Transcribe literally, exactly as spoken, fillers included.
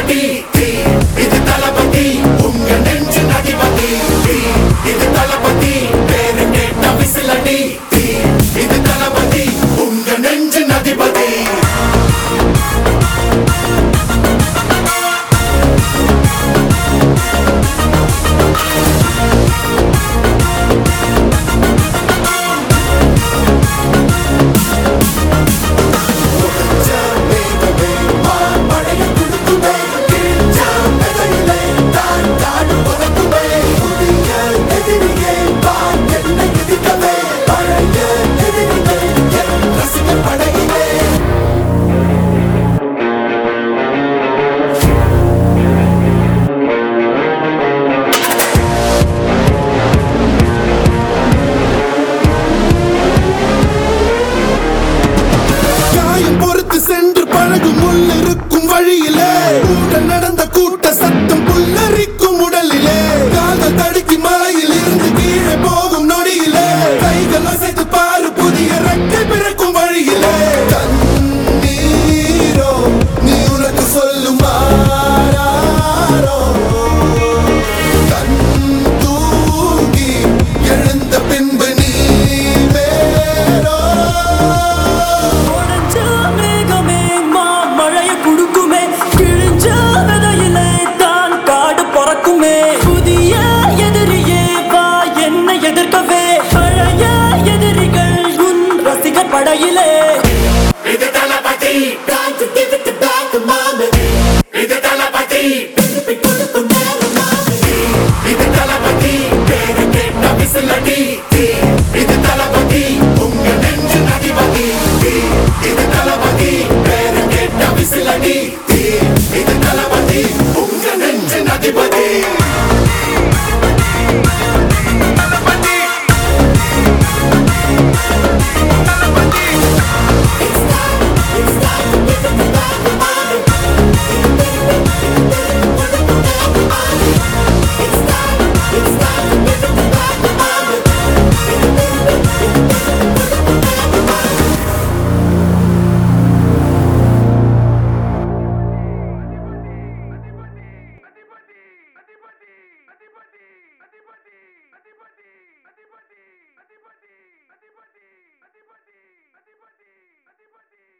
தளபதி இது தளபதி உங்க நெஞ்சு அதிபதி இது தளபதி பேரு கேட்ட விசிலடி இது தளபதி உங்க நெஞ்சு அதிபதி சென்று பழகும் உள்ளிருக்கும் வழியிலே கூட நடந்த கூட்ட சத்தம் புல்லரிக்கும் உடலிலே கால்கள் தடுக்கி மலையில் இருந்து கீழே போகும் நொடியிலே கைகள் அசைத்து பாரு புதிய ரெக்கை பிறக்கும் வழியிலே கண்ணீரோ நீ உனக்கு சொல்லும் ஆராரோ கண் தூங்கி எழுந்த பின்பு நீ வேறோ படையிலே இது தளபதி time to give it back to mama இது தளபதி திருப்பி கொடுக்கும் நேரம் மாமி இது தளபதி பேரு கேட்ட விசிலடி இது தளபதி உங்க நெஞ்சு அதிபதி இது தளபதி பேரு கேட்ட விசிலடி இது தளபதி உங்க நெஞ்சு அதிபதி Adipati, Adipati, Adipati, Adipati, Adipati, Adipati.